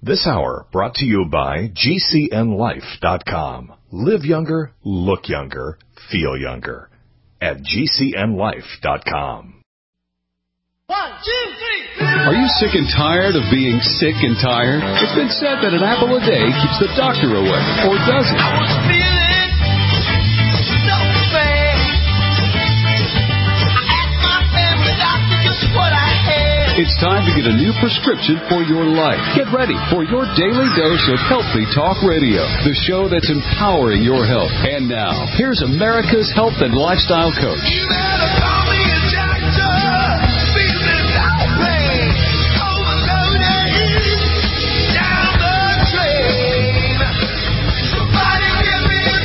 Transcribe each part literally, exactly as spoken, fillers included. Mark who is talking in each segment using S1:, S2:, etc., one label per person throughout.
S1: This hour brought to you by G C N life dot com. Live younger, look younger, feel younger at G C N life dot com.
S2: One, two, three.
S3: Are you sick and tired of being sick and tired? It's been said that an apple a day keeps the doctor away, or does it?
S2: I was feeling so bad. I asked my family doctor just what I had.
S3: It's time to get a new prescription for your life. Get ready for your daily dose of Healthy Talk Radio, the show that's empowering your health. And now, here's America's health and lifestyle coach.
S2: You better call me a doctor. Feeling so bad. Overloaded. Down the drain. Somebody give me a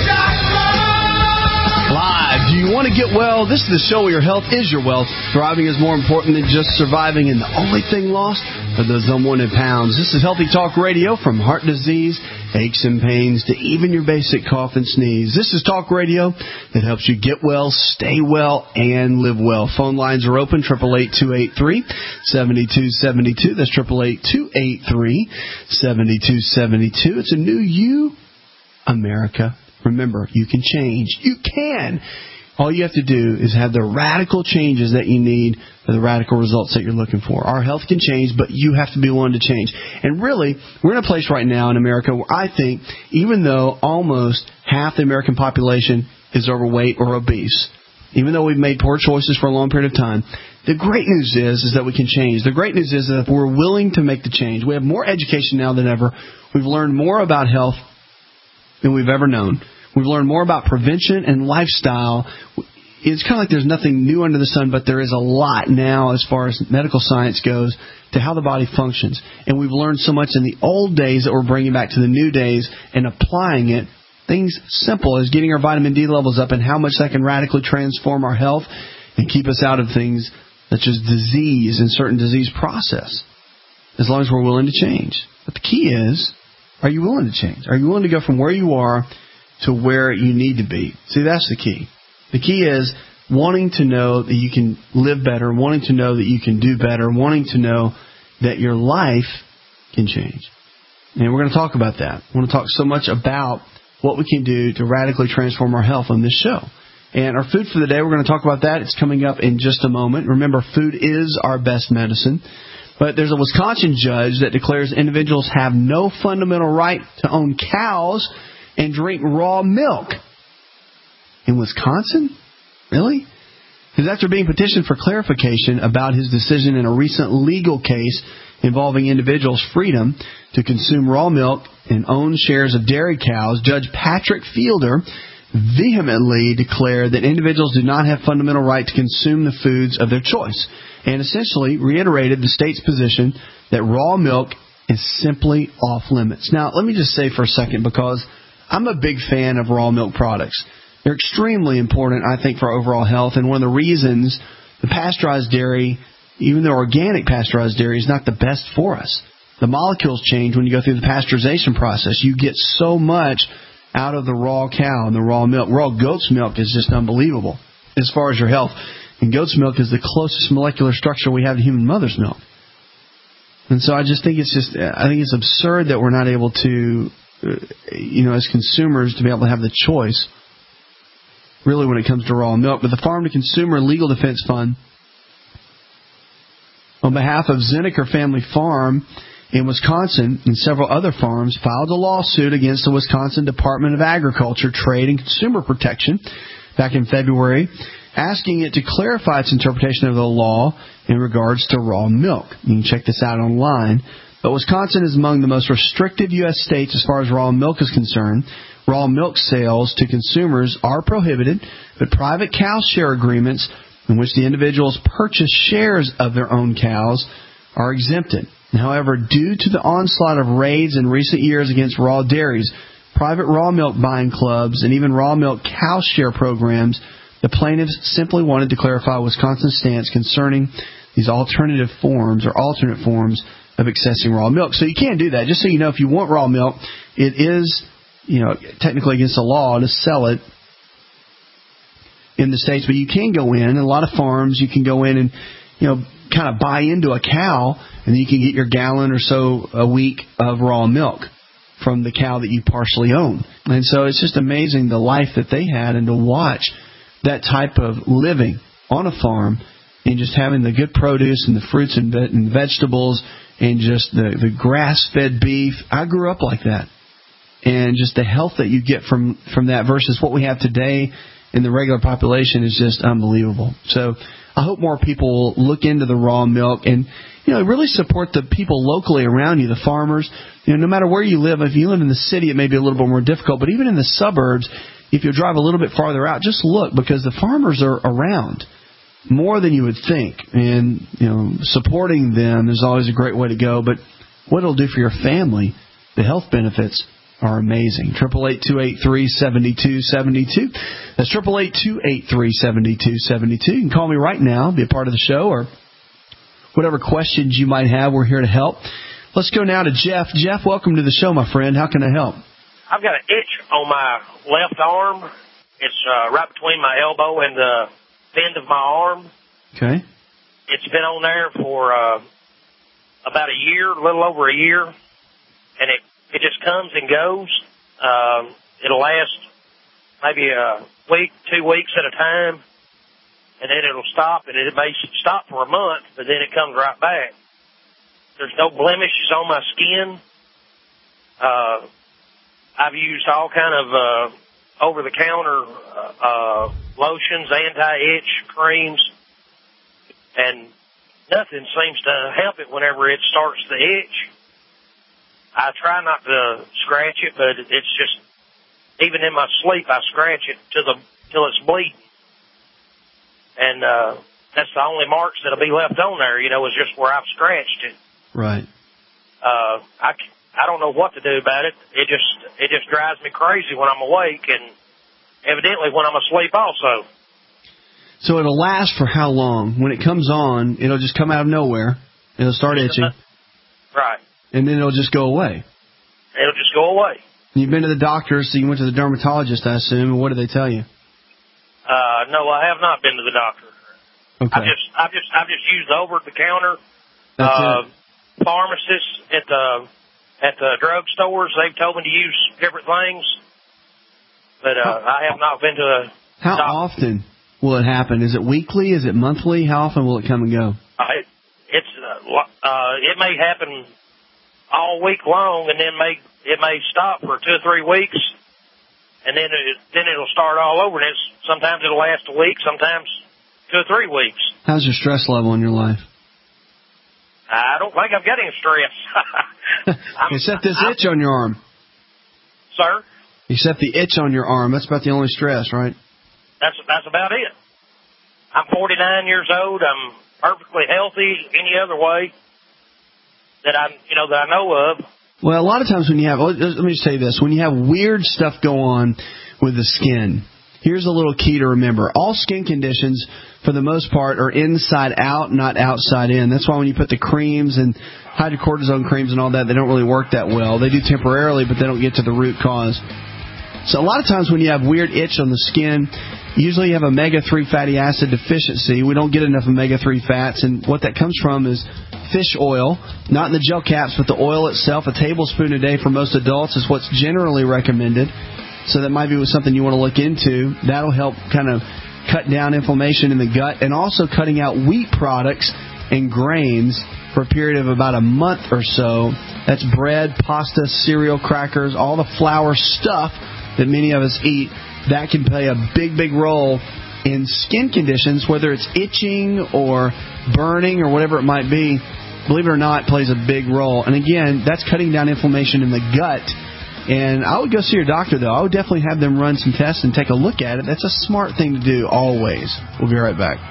S2: doctor.
S4: Live. Do you want to get well? This is the show where your health is your wealth. Thriving is more important than just surviving, and the only thing lost are those unwanted pounds. This is Healthy Talk Radio, from heart disease, aches and pains, to even your basic cough and sneeze. This is talk radio that helps you get well, stay well, and live well. Phone lines are open, eight eight eight, two eight three, seven two seven two. That's eight eight eight, two eight three, seven two seven two. It's a new you, America. Remember, you can change. You can. All you have to do is have the radical changes that you need for the radical results that you're looking for. Our health can change, but you have to be willing to change. And really, we're in a place right now in America where I think, even though almost half the American population is overweight or obese, even though we've made poor choices for a long period of time, the great news is, is that we can change. The great news is that we're willing to make the change. We have more education now than ever. We've learned more about health than we've ever known. We've learned more about prevention and lifestyle. It's kind of like there's nothing new under the sun, but there is a lot now as far as medical science goes to how the body functions. And we've learned so much in the old days that we're bringing back to the new days and applying it. Things simple as getting our vitamin D levels up and how much that can radically transform our health and keep us out of things such as disease and certain disease process, as long as we're willing to change. But the key is, are you willing to change? Are you willing to go from where you are to where you need to be? See, that's the key. The key is wanting to know that you can live better, wanting to know that you can do better, wanting to know that your life can change. And we're going to talk about that. I want to talk so much about what we can do to radically transform our health on this show. And our food for the day, we're going to talk about that. It's coming up in just a moment. Remember, food is our best medicine. But there's a Wisconsin judge that declares individuals have no fundamental right to own cows and drink raw milk. In Wisconsin? Really? Because after being petitioned for clarification about his decision in a recent legal case involving individuals' freedom to consume raw milk and own shares of dairy cows, Judge Patrick Fielder vehemently declared that individuals do not have fundamental right to consume the foods of their choice, and essentially reiterated the state's position that raw milk is simply off limits. Now, let me just say for a second, because I'm a big fan of raw milk products. They're extremely important, I think, for overall health. And one of the reasons the pasteurized dairy, even the organic pasteurized dairy, is not the best for us. The molecules change when you go through the pasteurization process. You get so much out of the raw cow and the raw milk. Raw goat's milk is just unbelievable as far as your health. And goat's milk is the closest molecular structure we have to human mother's milk. And so I just think it's just, I think it's absurd that we're not able to, you know, as consumers, to be able to have the choice, really, when it comes to raw milk. But the Farm to Consumer Legal Defense Fund, on behalf of Zinnecker Family Farm in Wisconsin and several other farms, filed a lawsuit against the Wisconsin Department of Agriculture, Trade, and Consumer Protection back in February, asking it to clarify its interpretation of the law in regards to raw milk. You can check this out online. But Wisconsin is among the most restrictive U S states as far as raw milk is concerned. Raw milk sales to consumers are prohibited, but private cow share agreements in which the individuals purchase shares of their own cows are exempted. However, due to the onslaught of raids in recent years against raw dairies, private raw milk buying clubs, and even raw milk cow share programs, the plaintiffs simply wanted to clarify Wisconsin's stance concerning these alternative forms or alternate forms of accessing raw milk. So you can't do that. Just so you know, if you want raw milk, it is, you know, technically against the law to sell it in the states, but you can go in, and a lot of farms, you can go in and, you know, kind of buy into a cow, and then you can get your gallon or so a week of raw milk from the cow that you partially own. And so it's just amazing the life that they had, and to watch that type of living on a farm and just having the good produce and the fruits and, ve- and vegetables and just the, the grass-fed beef. I grew up like that. And just the health that you get from, from that versus what we have today in the regular population is just unbelievable. So I hope more people will look into the raw milk and, you know, really support the people locally around you, the farmers. You know, no matter where you live, if you live in the city, it may be a little bit more difficult. But even in the suburbs, if you drive a little bit farther out, just look, because the farmers are around more than you would think. And, you know, supporting them is always a great way to go. But what it'll do for your family, the health benefits are amazing. Triple eight two eight three seventy two seventy two. That's triple eight two eight three seventy two seventy two. You can call me right now, be a part of the show, or whatever questions you might have. We're here to help. Let's go now to Jeff. Jeff, welcome to the show, my friend. How can I help?
S5: I've got an itch on my left arm. It's uh, right between my elbow and the bend of my arm.
S4: Okay.
S5: It's been on there for uh, about a year, a little over a year, and it It just comes and goes. Um, it'll last maybe a week, two weeks at a time, and then it'll stop, and it may stop for a month, but then it comes right back. There's no blemishes on my skin. Uh, I've used all kind of uh, over-the-counter uh, uh, lotions, anti-itch creams, and nothing seems to help it whenever it starts to itch. I try not to scratch it, but it's just, even in my sleep, I scratch it till the till it's bleeding. And uh, that's the only marks that'll be left on there, you know, is just where I've scratched it.
S4: Right.
S5: Uh, I, I don't know what to do about it. It just it just drives me crazy when I'm awake, and evidently when I'm asleep also.
S4: So it'll last for how long? When it comes on, it'll just come out of nowhere. It'll start itching.
S5: Right.
S4: And then it'll just go away.
S5: It'll just go away.
S4: You've been to the doctor, so you went to the dermatologist, I assume. And what did they tell you?
S5: Uh, no, I have not been to the doctor.
S4: Okay.
S5: I just, I've just, I've just used the over-the-counter
S4: That's
S5: uh,
S4: it.
S5: pharmacists at the at the drug stores. They've told me to use different things, but uh, I have not been to a
S4: How
S5: doctor.
S4: often will it happen? Is it weekly? Is it monthly? How often will it come and go?
S5: Uh, it, it's uh, uh, it may happen all week long, and then may it may stop for two or three weeks, and then it, then it'll start all over. And it's sometimes it'll last a week, sometimes two or three weeks.
S4: How's your stress level in your life?
S5: I don't think I've got any stress.
S4: Except this I'm, itch on your arm.
S5: Sir?
S4: Except the itch on your arm. That's about the only stress, right?
S5: That's that's about it. I'm forty-nine years old. I'm perfectly healthy any other way that I, you know, that I know of.
S4: Well, a lot of times when you have, let me just tell you this, when you have weird stuff go on with the skin, here's a little key to remember. All skin conditions, for the most part, are inside out, not outside in. That's why when you put the creams and hydrocortisone creams and all that, they don't really work that well. They do temporarily, but they don't get to the root cause. So a lot of times when you have weird itch on the skin, usually you have omega three fatty acid deficiency. We don't get enough omega three fats, and what that comes from is fish oil, not in the gel caps, but the oil itself. A tablespoon a day for most adults is what's generally recommended. So that might be something you want to look into. That'll help kind of cut down inflammation in the gut, and also cutting out wheat products and grains for a period of about a month or so. That's bread, pasta, cereal, crackers, all the flour stuff that many of us eat. That can play a big, big role in skin conditions, whether it's itching or burning or whatever it might be. Believe it or not, it plays a big role. And again, that's cutting down inflammation in the gut. And I would go see your doctor, though. I would definitely have them run some tests and take a look at it. That's a smart thing to do always. We'll be right back.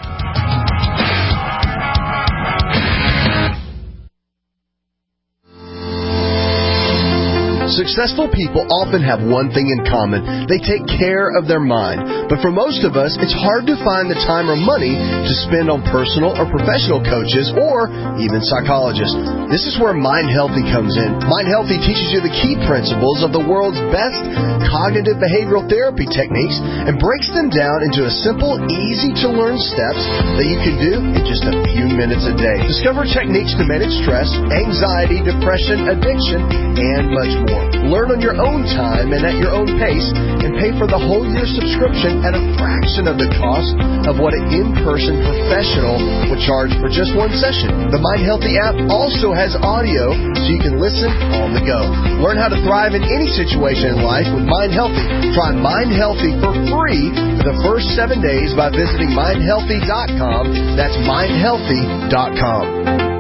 S6: Successful people often have one thing in common. They take care of their mind. But for most of us, it's hard to find the time or money to spend on personal or professional coaches or even psychologists. This is where Mind Healthy comes in. Mind Healthy teaches you the key principles of the world's best cognitive behavioral therapy techniques and breaks them down into a simple, easy-to-learn steps that you can do in just a few minutes a day. Discover techniques to manage stress, anxiety, depression, addiction, and much more. Learn on your own time and at your own pace, and pay for the whole year subscription at a fraction of the cost of what an in-person professional would charge for just one session. The Mind Healthy app also has audio so you can listen on the go. Learn how to thrive in any situation in life with Mind Healthy. Try Mind Healthy for free for the first seven days by visiting mind healthy dot com. That's mind healthy dot com.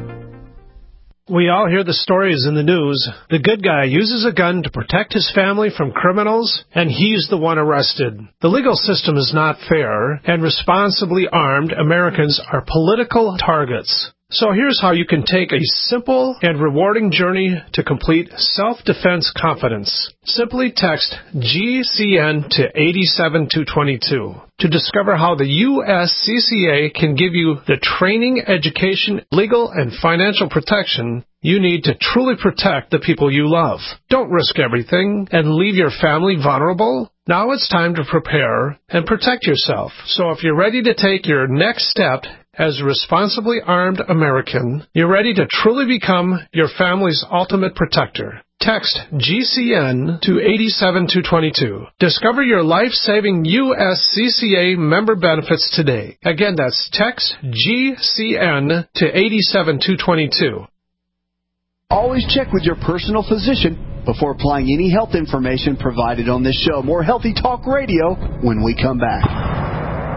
S7: We all hear the stories in the news. The good guy uses a gun to protect his family from criminals, and he's the one arrested. The legal system is not fair, and responsibly armed Americans are political targets. So here's how you can take a simple and rewarding journey to complete self-defense confidence. Simply text G C N to eight seven two two two to discover how the U S C C A can give you the training, education, legal, and financial protection you need to truly protect the people you love. Don't risk everything and leave your family vulnerable. Now it's time to prepare and protect yourself. So if you're ready to take your next step as a responsibly armed American, you're ready to truly become your family's ultimate protector. Text G C N to eight seven two two two. Discover your life-saving U S C C A member benefits today. Again, that's text G C N to eight seven two two two.
S4: Always check with your personal physician before applying any health information provided on this show. More Healthy Talk Radio when we come back.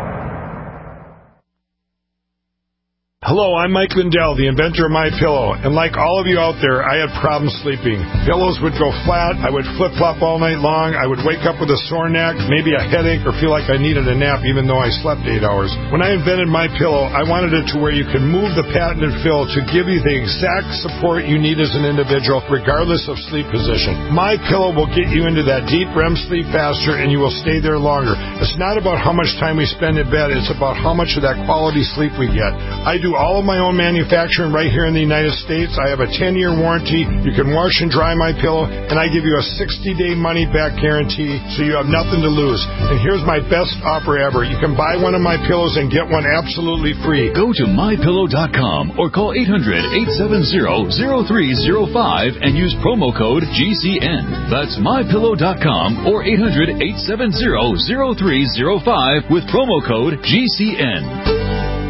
S8: Hello, I'm Mike Lindell, the inventor of MyPillow, and like all of you out there, I had problems sleeping. Pillows would go flat, I would flip-flop all night long, I would wake up with a sore neck, maybe a headache, or feel like I needed a nap even though I slept eight hours. When I invented MyPillow, I wanted it to where you can move the patented fill to give you the exact support you need as an individual, regardless of sleep position. MyPillow will get you into that deep R E M sleep faster, and you will stay there longer. It's not about how much time we spend in bed, it's about how much of that quality sleep we get. I do all of my own manufacturing right here in the United States. I have a ten-year warranty. You can wash and dry my pillow, and I give you a sixty-day money-back guarantee, so you have nothing to lose. And here's my best offer ever. You can buy one of my pillows and get one absolutely free.
S3: Go to my pillow dot com or call eight hundred, eight seven zero, zero three zero five and use promo code G C N. That's my pillow dot com or eight hundred, eight seven zero, zero three zero five with promo code G C N.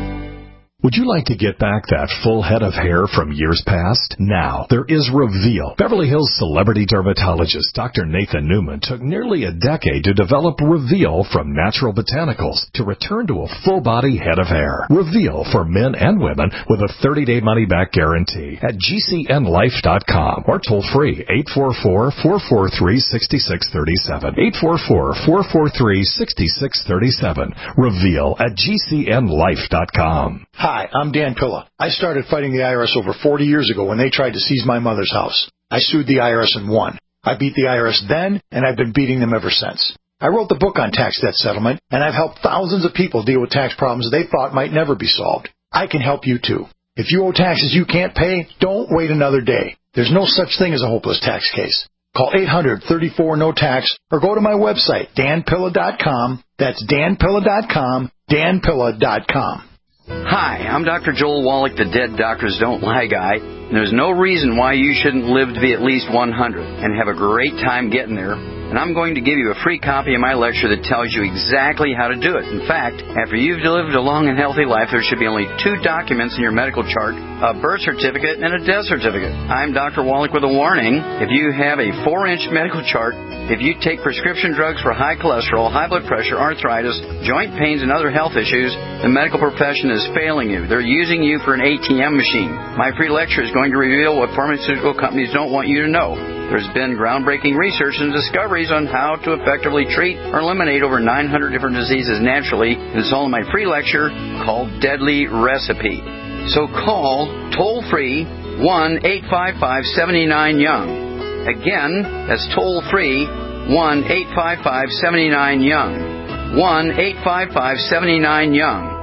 S1: Would you like to get back that full head of hair from years past? Now, there is Reveal. Beverly Hills celebrity dermatologist Doctor Nathan Newman took nearly a decade to develop Reveal from natural botanicals to return to a full-body head of hair. Reveal for men and women with a thirty-day money-back guarantee at G C N life dot com or toll-free eight four four, four four three, six six three seven. eight four four, four four three, six six three seven. Reveal at G C N life dot com.
S9: Hi, I'm Dan Pilla. I started fighting the I R S over forty years ago when they tried to seize my mother's house. I sued the I R S and won. I beat the I R S then, and I've been beating them ever since. I wrote the book on tax debt settlement, and I've helped thousands of people deal with tax problems they thought might never be solved. I can help you, too. If you owe taxes you can't pay, don't wait another day. There's no such thing as a hopeless tax case. Call eight hundred, thirty-four, no tax or go to my website, dan pilla dot com. That's dan pilla dot com, dan pilla dot com.
S10: Hi, I'm Doctor Joel Wallach, the Dead Doctors Don't Lie guy. And there's no reason why you shouldn't live to be at least one hundred and have a great time getting there. And I'm going to give you a free copy of my lecture that tells you exactly how to do it. In fact, after you've lived a long and healthy life, there should be only two documents in your medical chart, a birth certificate and a death certificate. I'm Doctor Wallach with a warning. If you have a four-inch medical chart, if you take prescription drugs for high cholesterol, high blood pressure, arthritis, joint pains, and other health issues, the medical profession is failing you. They're using you for an A T M machine. My free lecture is going to reveal what pharmaceutical companies don't want you to know. There's been groundbreaking research and discoveries on how to effectively treat or eliminate over nine hundred different diseases naturally. It's all in my free lecture called Deadly Recipe. So call toll-free one eight five five, seven nine, young. Again, that's toll-free, one eight five five, seven nine, YOUNG. one eight five five, seven nine, YOUNG.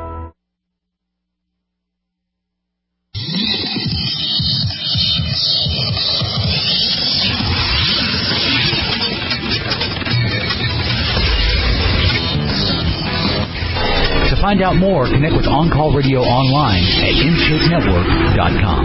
S11: To find out more, connect with On Call Radio online at intake network dot com.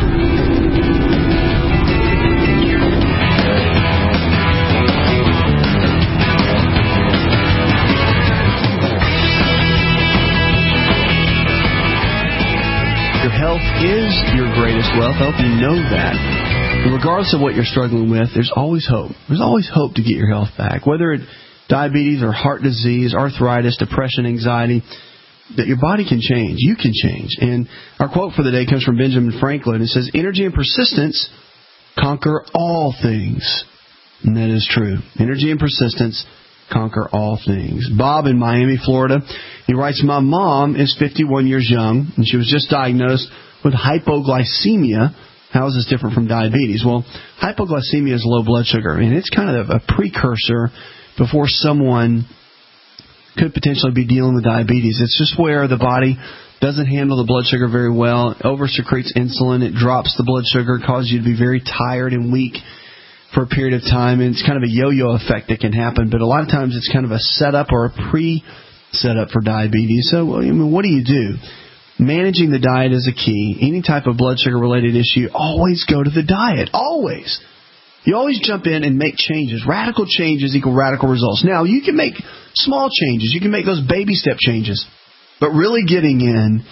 S4: Your health is your greatest wealth. I hope you know that. Regardless of what you're struggling with, there's always hope. There's always hope to get your health back. Whether it's diabetes or heart disease, arthritis, depression, anxiety, that your body can change. You can change. And our quote for the day comes from Benjamin Franklin. It says, energy and persistence conquer all things. And that is true. Energy and persistence conquer all things. Bob in Miami, Florida, he writes, my mom is fifty-one years young, and she was just diagnosed with hypoglycemia. How is this different from diabetes? Well, hypoglycemia is low blood sugar, and it's kind of a precursor before someone could potentially be dealing with diabetes. It's just where the body doesn't handle the blood sugar very well, it over-secretes insulin, it drops the blood sugar, causes you to be very tired and weak for a period of time, and it's kind of a yo-yo effect that can happen. But a lot of times it's kind of a setup or a pre-setup for diabetes. So, I mean, what do you do? Managing the diet is a key. Any type of blood sugar-related issue, always go to the diet. Always. You always jump in and make changes. Radical changes equal radical results. Now, you can make small changes. You can make those baby step changes. But really getting in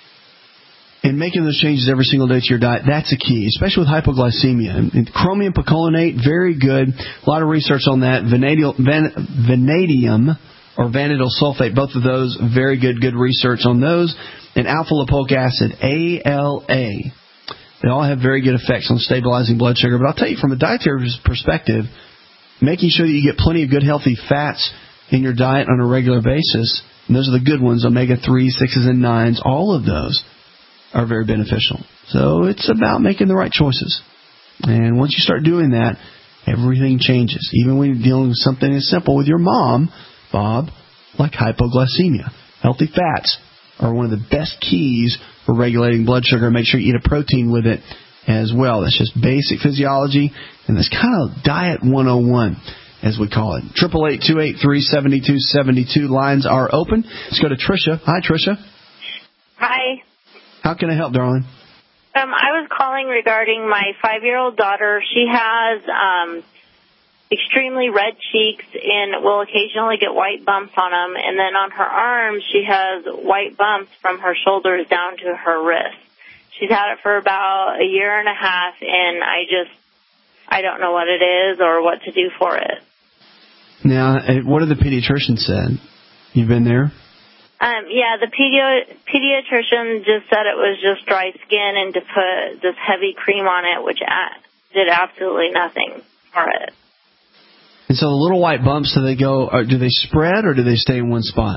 S4: and making those changes every single day to your diet, that's a key, especially with hypoglycemia. And chromium picolinate, very good. A lot of research on that. Vanadium, van, vanadium or vanadyl sulfate, both of those, very good, good research on those. And alpha-lipoic acid, A L A. They all have very good effects on stabilizing blood sugar. But I'll tell you, from a dietary perspective, making sure that you get plenty of good, healthy fats in your diet on a regular basis, and those are the good ones, omega threes, sixes, and nines, all of those are very beneficial. So it's about making the right choices. And once you start doing that, everything changes. Even when you're dealing with something as simple with your mom, Bob, like hypoglycemia. Healthy fats are one of the best keys for regulating blood sugar. Make sure you eat a protein with it as well. That's just basic physiology, and that's kind of diet one oh one, as we call it. eight eight eight, two eight three, seven two seven two. Lines are open. Let's go to Tricia. Hi, Tricia.
S12: Hi.
S4: How can I help, darling?
S12: Um, I was calling regarding my five-year-old daughter. She has um, extremely red cheeks and will occasionally get white bumps on them. And then on her arms, she has white bumps from her shoulders down to her wrist. She's had it for about a year and a half, and I just, I don't know what it is or what to do for it.
S4: Now, what did the pediatrician said? You've been there?
S12: Um, yeah, the pedi- pediatrician just said it was just dry skin and to put this heavy cream on it, which a- did absolutely nothing for it.
S4: And so the little white bumps, do they go? Or do they spread or do they stay in one spot?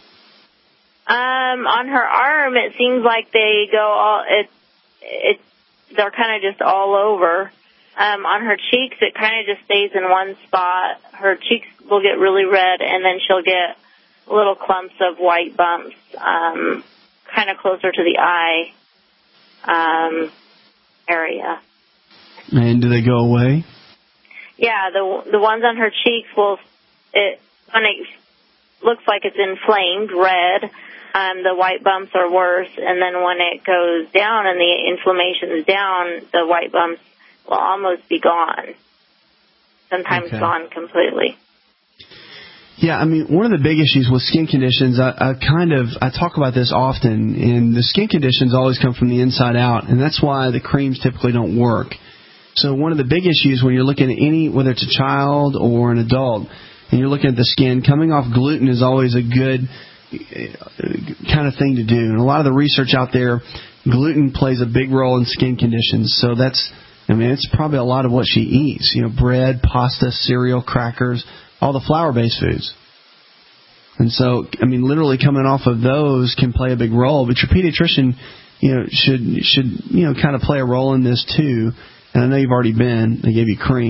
S12: Um, on her arm, it seems like they go all. It, it, they're kind of just all over. Um, on her cheeks, it kind of just stays in one spot. Her cheeks will get really red, and then she'll get little clumps of white bumps, um, kind of closer to the eye um, area.
S4: And do they go away?
S12: Yeah, the the ones on her cheeks will, it when it looks like it's inflamed, red, um, the white bumps are worse, and then when it goes down and the inflammation is down, the white bumps will almost be gone, sometimes
S4: okay.
S12: gone completely.
S4: Yeah, I mean, one of the big issues with skin conditions, I, I kind of, I talk about this often, and the skin conditions always come from the inside out, and that's why the creams typically don't work. So one of the big issues when you're looking at any, whether it's a child or an adult, and you're looking at the skin, coming off gluten is always a good kind of thing to do. And a lot of the research out there, gluten plays a big role in skin conditions. So that's, I mean, it's probably a lot of what she eats. You know, bread, pasta, cereal, crackers, all the flour-based foods. And so, I mean, literally coming off of those can play a big role. But your pediatrician, you know, should, should you know, kind of play a role in this too. And I know you've already been. They gave you cream.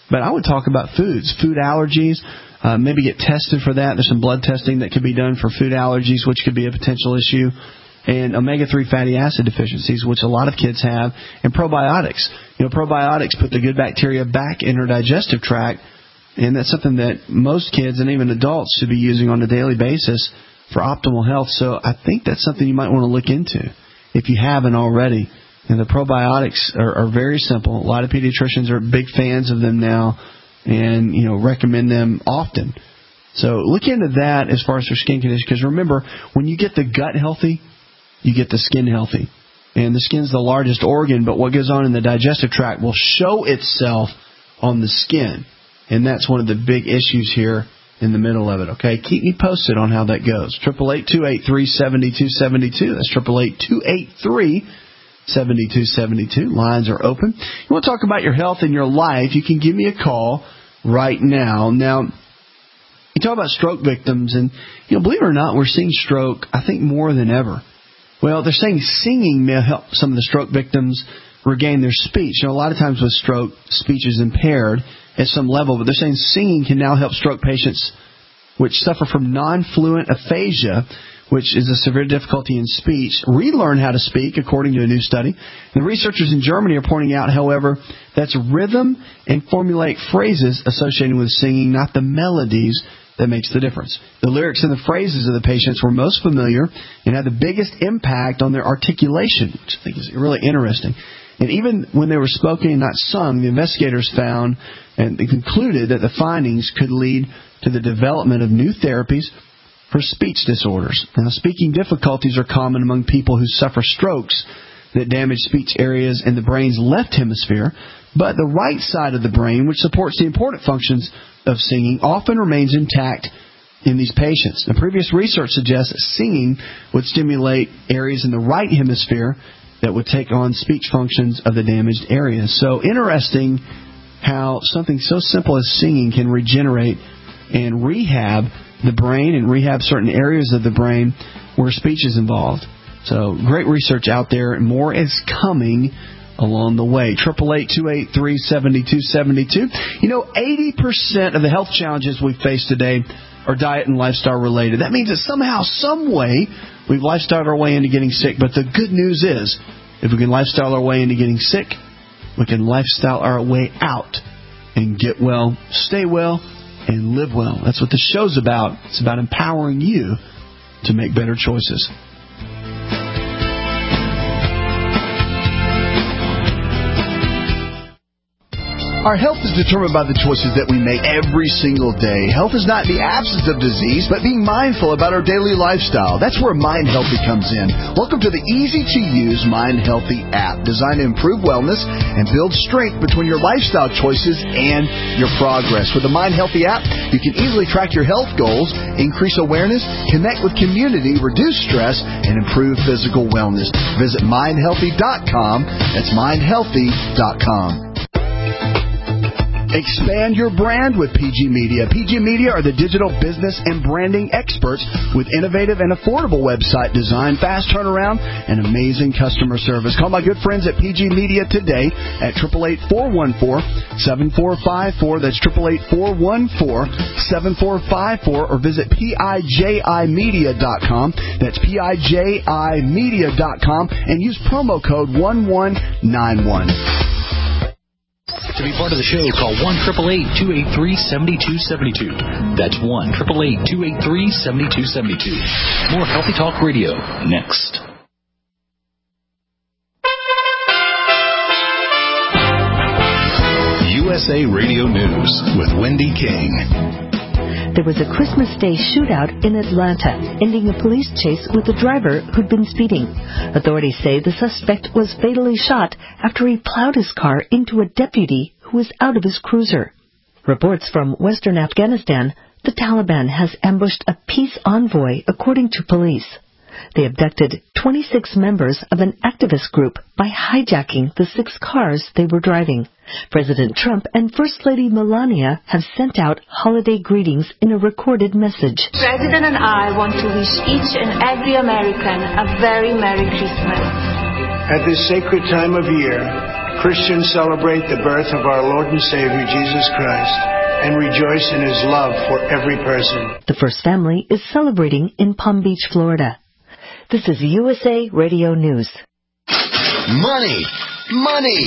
S4: But I would talk about foods, food allergies. Uh, maybe get tested for that. There's some blood testing that could be done for food allergies, which could be a potential issue. And omega three fatty acid deficiencies, which a lot of kids have, and probiotics. You know, probiotics put the good bacteria back in our digestive tract, and that's something that most kids and even adults should be using on a daily basis for optimal health. So I think that's something you might want to look into if you haven't already. And the probiotics are, are very simple. A lot of pediatricians are big fans of them now and, you know, recommend them often. So look into that as far as your skin condition, because remember, when you get the gut healthy, you get the skin healthy. And the skin's the largest organ, but what goes on in the digestive tract will show itself on the skin. And that's one of the big issues here in the middle of it, okay? Keep me posted on how that goes. eight eight eight, two eight three, seven two seven two. That's eight eight eight, two eight three, seven two seven two. Lines are open. You want to talk about your health and your life, you can give me a call right now. Now, you talk about stroke victims, and, you know, believe it or not, we're seeing stroke, I think, more than ever. Well, they're saying singing may help some of the stroke victims regain their speech. You know, a lot of times with stroke, speech is impaired at some level, but they're saying singing can now help stroke patients which suffer from non-fluent aphasia, which is a severe difficulty in speech, relearn how to speak, according to a new study. The researchers in Germany are pointing out, however, that's rhythm and formulaic phrases associated with singing, not the melodies, that makes the difference. The lyrics and the phrases of the patients were most familiar and had the biggest impact on their articulation, which I think is really interesting. And even when they were spoken and not sung, the investigators found and they concluded that the findings could lead to the development of new therapies for speech disorders. Now, speaking difficulties are common among people who suffer strokes that damage speech areas in the brain's left hemisphere, but the right side of the brain, which supports the important functions of singing, often remains intact in these patients. Now, previous research suggests that singing would stimulate areas in the right hemisphere that would take on speech functions of the damaged areas. So interesting how something so simple as singing can regenerate and rehab the brain and rehab certain areas of the brain where speech is involved. So great research out there, and more is coming along the way. eight eight eight, two eight three, seven two seven two. You know, eighty percent of the health challenges we face today are diet and lifestyle related. That means that somehow, some way, we've lifestyled our way into getting sick. But the good news is, if we can lifestyle our way into getting sick, we can lifestyle our way out and get well, stay well, and live well. That's what the show's about. It's about empowering you to make better choices.
S6: Our health is determined by the choices that we make every single day. Health is not the absence of disease, but being mindful about our daily lifestyle. That's where Mind Healthy comes in. Welcome to the easy-to-use Mind Healthy app, designed to improve wellness and build strength between your lifestyle choices and your progress. With the Mind Healthy app, you can easily track your health goals, increase awareness, connect with community, reduce stress, and improve physical wellness. Visit mind healthy dot com. That's mind healthy dot com. Expand your brand with P G Media. P G Media are the digital business and branding experts with innovative and affordable website design, fast turnaround, and amazing customer service. Call my good friends at P G Media today at eight eight eight, four one four, seven four five four. That's eight eight eight, four one four, seven four five four, or visit P I J I media dot com. That's P I J I media dot com, and use promo code one one nine one.
S11: To be part of the show, call one eight eight eight, two eight three, seven two seven two. That's one eight eight eight, two eight three, seven two seven two. More Healthy Talk Radio next.
S1: U S A Radio News with Wendy King.
S13: There was a Christmas Day shootout in Atlanta, ending a police chase with a driver who'd been speeding. Authorities say the suspect was fatally shot after he plowed his car into a deputy who was out of his cruiser. Reports from western Afghanistan, the Taliban has ambushed a peace envoy, according to police. They abducted twenty-six members of an activist group by hijacking the six cars they were driving. President Trump and First Lady Melania have sent out holiday greetings in a recorded message.
S14: President and I want to wish each and every American a very Merry Christmas.
S15: At this sacred time of year, Christians celebrate the birth of our Lord and Savior, Jesus Christ, and rejoice in His love for every person.
S13: The first family is celebrating in Palm Beach, Florida. This is U S A Radio News.
S16: Money! Money!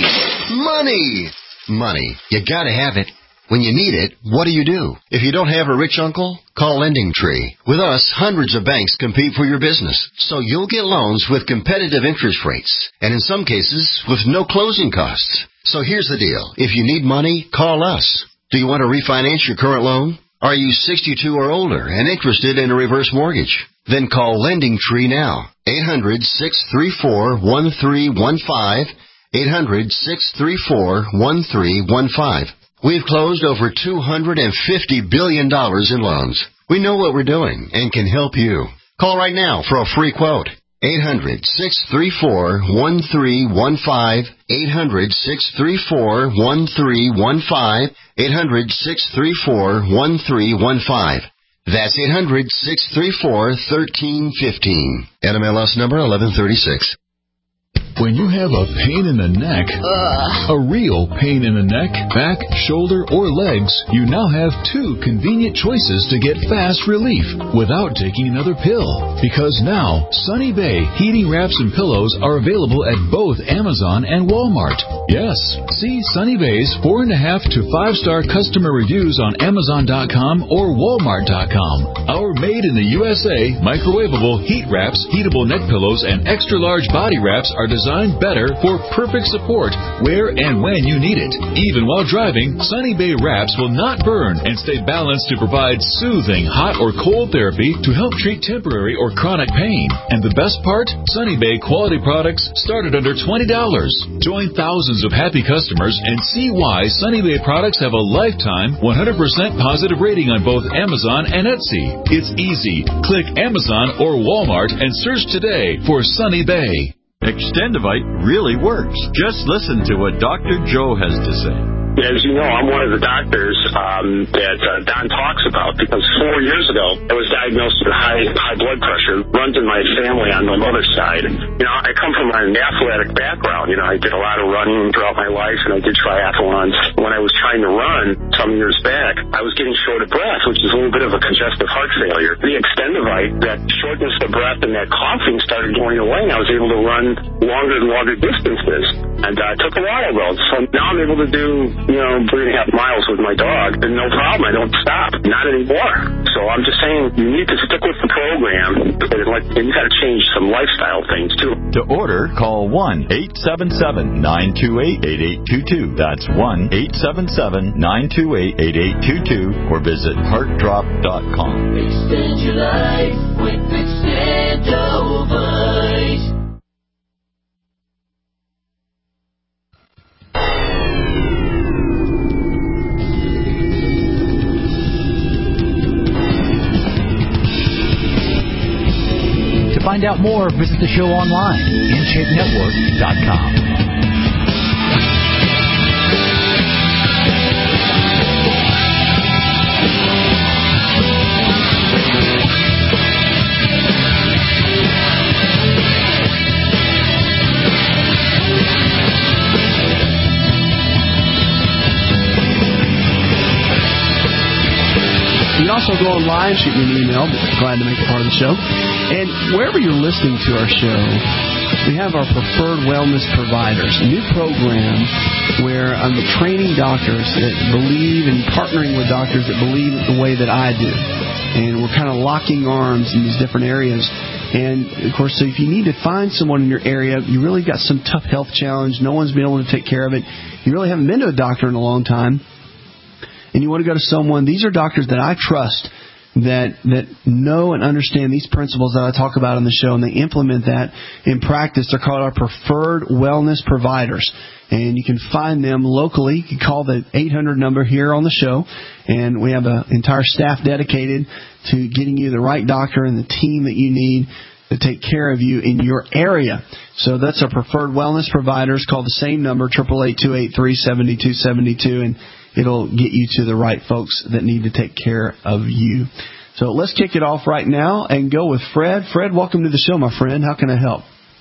S16: Money! Money. You gotta have it. When you need it, what do you do? If you don't have a rich uncle, call Lending Tree. With us, hundreds of banks compete for your business, so you'll get loans with competitive interest rates, and in some cases, with no closing costs. So here's the deal. If you need money, call us. Do you want to refinance your current loan? Are you sixty-two or older and interested in a reverse mortgage? Then call Lending Tree now. eight hundred, six three four, one three one five. eight hundred, six three four, one three one five. We've closed over two hundred fifty billion dollars in loans. We know what we're doing and can help you. Call right now for a free quote. eight hundred, six three four, one three one five. eight hundred, six three four, one three one five. eight hundred, six three four, one three one five. That's eight hundred, six three four, one three one five. N M L S number eleven thirty-six.
S17: When you have a pain in the neck, Ugh. a real pain in the neck, back, shoulder, or legs, you now have two convenient choices to get fast relief without taking another pill. Because now, Sunny Bay heating wraps and pillows are available at both Amazon and Walmart. Yes, see Sunny Bay's four and a half to five star customer reviews on Amazon dot com or Walmart dot com. Our made in the U S A microwavable heat wraps, heatable neck pillows, and extra large body wraps are designed better for perfect support where and when you need it. Even while driving, Sunny Bay wraps will not burn and stay balanced to provide soothing hot or cold therapy to help treat temporary or chronic pain. And the best part? Sunny Bay quality products start at under twenty dollars. Join thousands of happy customers and see why Sunny Bay products have a lifetime one hundred percent positive rating on both Amazon and Etsy. It's easy. Click Amazon or Walmart and search today for Sunny Bay.
S18: Extendivite really works. Just listen to what Doctor Joe has to say.
S19: As you know, I'm one of the doctors um, that uh, Don talks about because four years ago I was diagnosed with high high blood pressure. Runs in my family on my mother's side. You know, I come from an athletic background. You know, I did a lot of running throughout my life, and I did triathlons. When I was trying to run some years back, I was getting short of breath, which is a little bit of a congestive heart failure. The Extendivite, that shortness of breath and that coughing started going away, and I was able to run longer and longer distances. And uh, I took a while though, so now I'm able to do, you know, three and a half miles with my dog, and no problem. I don't stop. Not anymore. So I'm just saying, you need to stick with the program, and, like, and you got to change some lifestyle things too.
S18: To order, call one eight seven seven, nine two eight, eight eight two two. That's one eight seven seven, nine two eight, eight eight two two, or visit heart drop dot com.
S2: Extend your life with Extendivite.
S11: To find out more, visit the show online, in shape network dot com.
S4: You can also go online, shoot me an email. Glad to make it part of the show. And wherever you're listening to our show, we have our preferred wellness providers, a new program where I'm training doctors that believe and partnering with doctors that believe the way that I do. And we're kind of locking arms in these different areas. And, of course, so if you need to find someone in your area, you really got some tough health challenge, no one's been able to take care of it, you really haven't been to a doctor in a long time, and you want to go to someone, these are doctors that I trust that that know and understand these principles that I talk about on the show, and they implement that in practice. They're called our preferred wellness providers. And you can find them locally. You can call the eight hundred number here on the show, and we have an entire staff dedicated to getting you the right doctor and the team that you need to take care of you in your area. So that's our preferred wellness providers. Call the same number, eight eight eight, two eight three, seven two seven two, and it'll get you to the right folks that need to take care of you. So let's kick it off right now and go with Fred. Fred, welcome to the show, my friend. How can I help?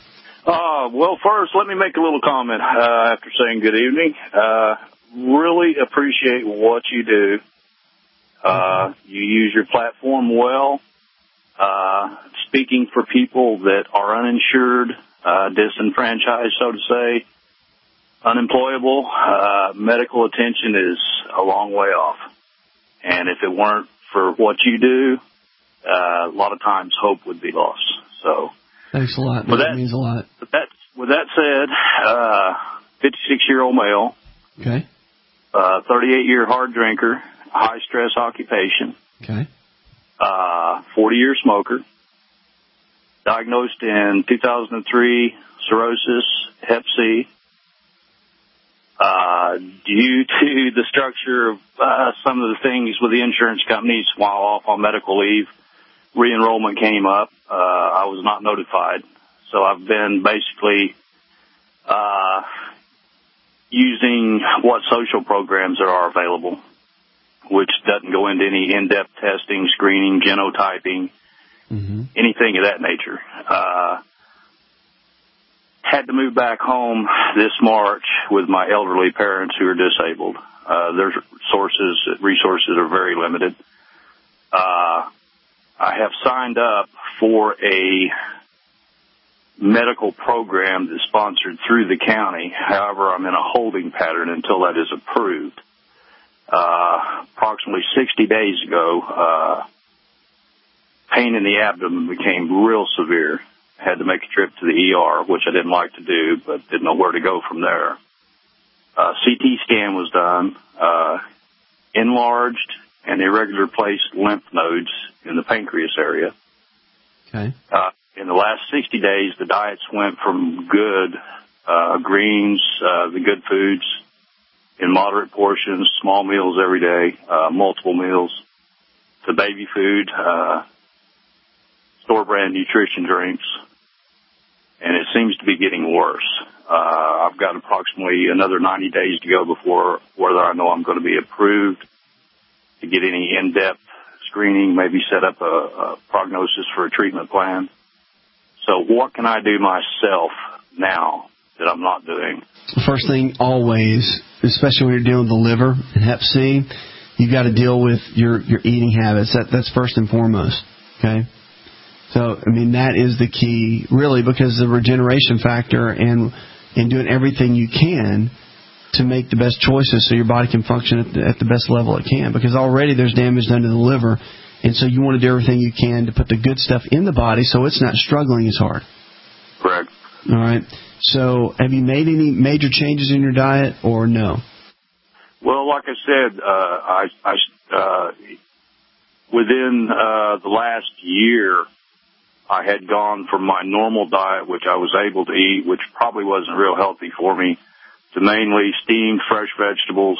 S20: Uh, well, first, let me make a little comment uh, after saying good evening. Uh, really appreciate what you do. Uh, you use your platform well, uh, speaking for people that are uninsured, uh, disenfranchised, so to say, unemployable. Uh, medical attention is a long way off. And if it weren't for what you do, uh, a lot of times hope would be lost. So,
S4: thanks a lot.
S20: That,
S4: that means a lot.
S20: With that, with that said, uh, fifty-six-year-old male.
S4: Okay.
S20: Uh, thirty-eight-year hard drinker, high-stress occupation.
S4: Okay.
S20: Uh, forty-year smoker. Diagnosed in two thousand three, cirrhosis, hep C. Uh, due to the structure of uh, some of the things with the insurance companies while off on medical leave, re-enrollment came up. Uh, I was not notified. So I've been basically uh, using what social programs there are available, which doesn't go into any in-depth testing, screening, genotyping, mm-hmm. anything of that nature. Uh, had to move back home this March with my elderly parents who are disabled. Uh, their sources, resources are very limited. Uh, I have signed up for a medical program that's sponsored through the county. However, I'm in a holding pattern until that is approved. Uh, approximately sixty days ago, uh, pain in the abdomen became real severe. Had to make a trip to the E R, which I didn't like to do, but didn't know where to go from there. Uh, C T scan was done, uh, enlarged and irregular placed lymph nodes in the pancreas area.
S4: Okay.
S20: Uh, in the last sixty days, the diets went from good, uh, greens, uh, the good foods in moderate portions, small meals every day, uh, multiple meals, to baby food, uh, store brand nutrition drinks. And it seems to be getting worse. Uh, I've got approximately another ninety days to go before whether I know I'm going to be approved to get any in-depth screening, maybe set up a, a prognosis for a treatment plan. So what can I do myself now that I'm not doing?
S4: First thing, always, especially when you're dealing with the liver and hep C, you've got to deal with your, your eating habits. That, that's first and foremost, okay? So, I mean, that is the key, really, because the regeneration factor and, and doing everything you can to make the best choices so your body can function at the, at the best level it can. Because already there's damage done to the liver, and so you want to do everything you can to put the good stuff in the body so it's not struggling as hard.
S20: Correct.
S4: All right. So, have you made any major changes in your diet, or no?
S20: Well, like I said, uh, I, I uh, within uh, the last year, I had gone from my normal diet, which I was able to eat, which probably wasn't real healthy for me, to mainly steamed fresh vegetables,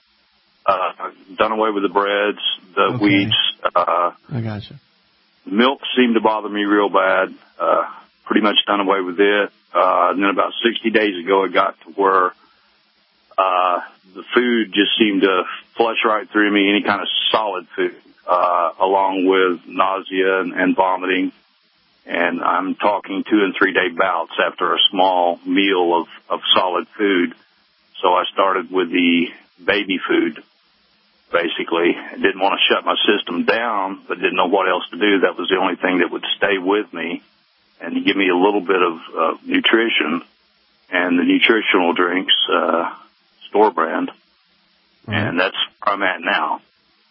S20: uh, done away with the breads, the
S4: okay.
S20: wheats. Uh,
S4: I gotcha.
S20: Milk seemed to bother me real bad. Uh, pretty much done away with it. Uh, and then about sixty days ago, it got to where, uh, the food just seemed to flush right through me, any kind of solid food, uh, along with nausea and, and vomiting. And I'm talking two and three day bouts after a small meal of, of solid food. So I started with the baby food, basically. I didn't want to shut my system down, but didn't know what else to do. That was the only thing that would stay with me and give me a little bit of uh, nutrition. And the nutritional drinks, uh, store brand. Right. And that's where I'm at now.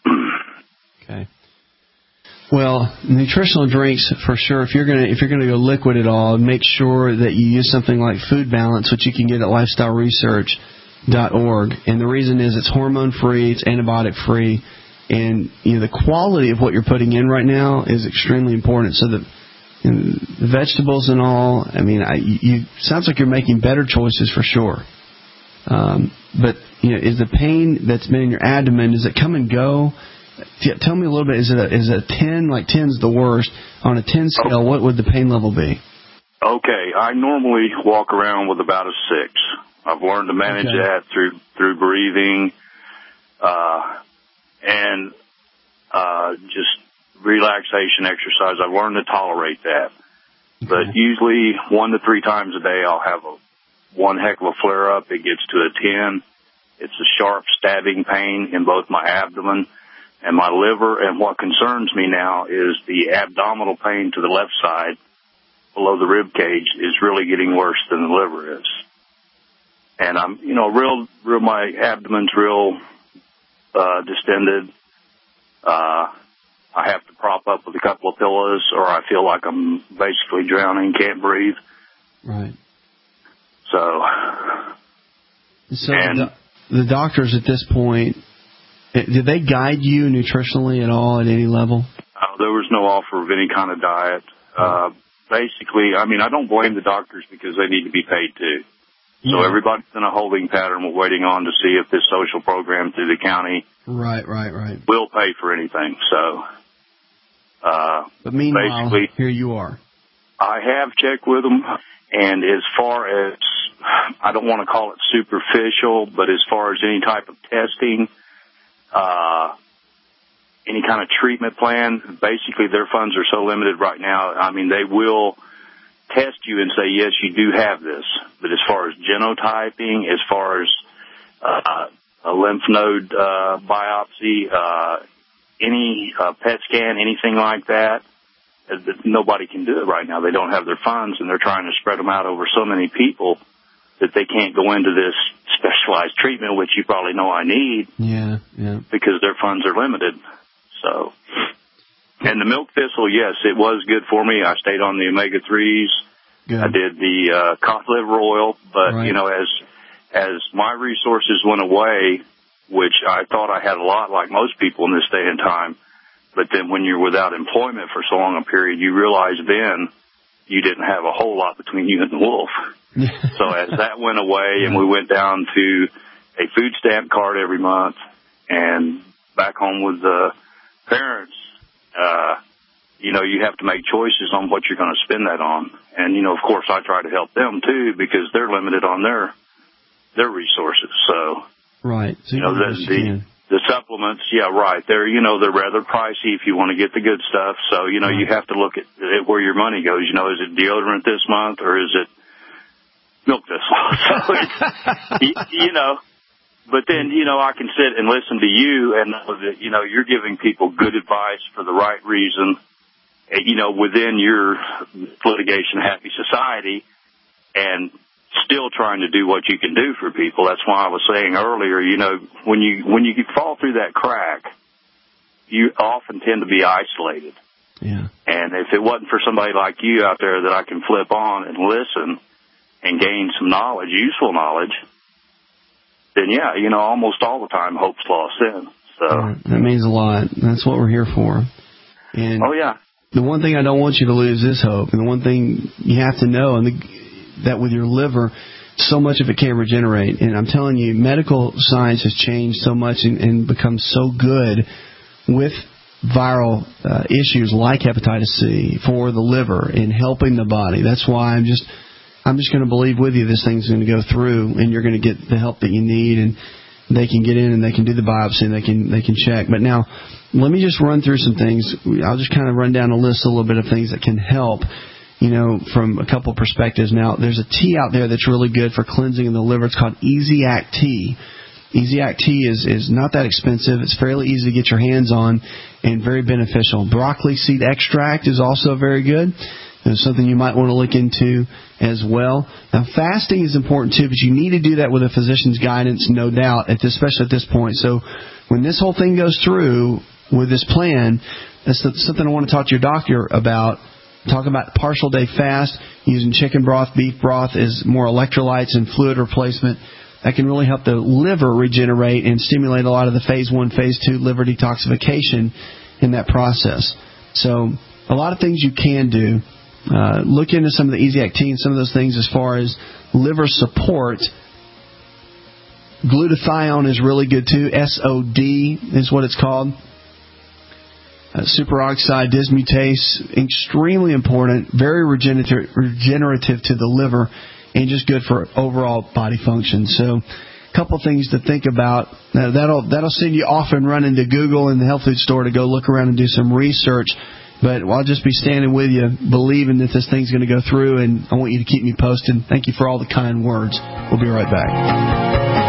S4: Okay. Well, nutritional drinks for sure. If you're gonna if you're gonna go liquid at all, make sure that you use something like Food Balance, which you can get at lifestyle research dot org. And the reason is it's hormone free, it's antibiotic free, and you know the quality of what you're putting in right now is extremely important. So the, you know, the vegetables and all. I mean, I, you sounds like you're making better choices for sure. Um, but you know, is the pain that's been in your abdomen, does it come and go? Tell me a little bit. Is it a, is it a ten? Like ten's the worst. On a ten scale, what would the pain level be?
S20: Okay, I normally walk around with about a six. I've learned to manage okay. that through through breathing, uh, and uh, just relaxation exercise. I've learned to tolerate that. But usually one to three times a day I'll have a one heck of a flare-up. It gets to a ten. It's a sharp stabbing pain in both my abdomen and my liver. And what concerns me now is the abdominal pain to the left side below the rib cage is really getting worse than the liver is. And I'm, you know, real, real, my abdomen's real, uh, distended. Uh, I have to prop up with a couple of pillows or I feel like I'm basically drowning, can't breathe.
S4: Right.
S20: So,
S4: so
S20: and
S4: the, the doctors at this point, did they guide you nutritionally at all at any level?
S20: Uh, there was no offer of any kind of diet. Uh, basically, I mean, I don't blame the doctors because they need to be paid too. So
S4: Yeah.
S20: everybody's in a holding pattern. We're waiting on to see if this social program through the county
S4: Right, right, right.
S20: will pay for anything. So, uh,
S4: But meanwhile,
S20: basically,
S4: here you are.
S20: I have checked with them, and as far as, I don't want to call it superficial, but as far as any type of testing, uh, any kind of treatment plan, basically their funds are so limited right now. I mean, they will test you and say, yes, you do have this. But as far as genotyping, as far as uh, a lymph node uh, biopsy, uh, any uh, P E T scan, anything like that, uh, nobody can do it right now. They don't have their funds, and they're trying to spread them out over so many people that they can't go into this specialized treatment, which you probably know I need.
S4: Yeah, yeah.
S20: Because their funds are limited. So, and the milk thistle, yes, it was good for me. I stayed on the omega threes.
S4: Good.
S20: I did the uh, cod liver oil, but
S4: Right.
S20: you know, as as my resources went away, which I thought I had a lot, like most people in this day and time, but then when you're without employment for so long a period, you realize then you didn't have a whole lot between you and the wolf. So as that went away, and we went down to a food stamp card every month, and back home with the parents, uh, you know, you have to make choices on what you're going to spend that on. And, you know, of course, I try to help them, too, because they're limited on their their resources. So,
S4: Right. So
S20: you know, the, the, the supplements, yeah, right. They're, you know, they're rather pricey if you want to get the good stuff. So, you know, you have to look at, at where your money goes. You know, is it deodorant this month or is it milk thistle? So, it's, you, you know, but then, you know, I can sit and listen to you and know that, you know, you're giving people good advice for the right reason, you know, within your litigation happy society, and still trying to do what you can do for people. That's why I was saying earlier, you know, when you when you fall through that crack, you often tend to be isolated.
S4: Yeah.
S20: And if it wasn't for somebody like you out there that I can flip on and listen and gain some knowledge, useful knowledge, then yeah, you know, almost all the time hope's lost in. So
S4: Yeah, that means a lot. That's what we're here for. And
S20: oh yeah.
S4: The one thing I don't want you to lose is hope. And the one thing you have to know, and the, that with your liver, so much of it can regenerate. And I'm telling you, medical science has changed so much and, and become so good with viral uh, issues like hepatitis C for the liver and helping the body. That's why I'm just I'm just going to believe with you this thing's going to go through, and you're going to get the help that you need, and they can get in and they can do the biopsy and they can they can check. But now, let me just run through some things. I'll just kind of run down a list a little bit of things that can help, you know, from a couple of perspectives. Now, there's a tea out there that's really good for cleansing of the liver. It's called Easy-Act Tea. Easy-Act Tea is, is not that expensive. It's fairly easy to get your hands on and very beneficial. Broccoli seed extract is also very good. It's something you might want to look into as well. Now, fasting is important too, but you need to do that with a physician's guidance, no doubt, at this, especially at this point. So when this whole thing goes through with this plan, that's something I want to talk to your doctor about. Talk about partial day fast, using chicken broth, beef broth as more electrolytes and fluid replacement. That can really help the liver regenerate and stimulate a lot of the phase one, phase two liver detoxification in that process. So a lot of things you can do. Uh, look into some of the Easy-Act Tea and some of those things as far as liver support. Glutathione is really good too. S O D is what it's called. Uh, superoxide dismutase, extremely important, very regenerative, regenerative to the liver, and just good for overall body function. So, a couple things to think about. Now, that'll that'll send you off and running to Google and the health food store to go look around and do some research But I'll just be standing with you, believing that this thing's going to go through, and I want you to keep me posted. Thank you for all the kind words. We'll be right back.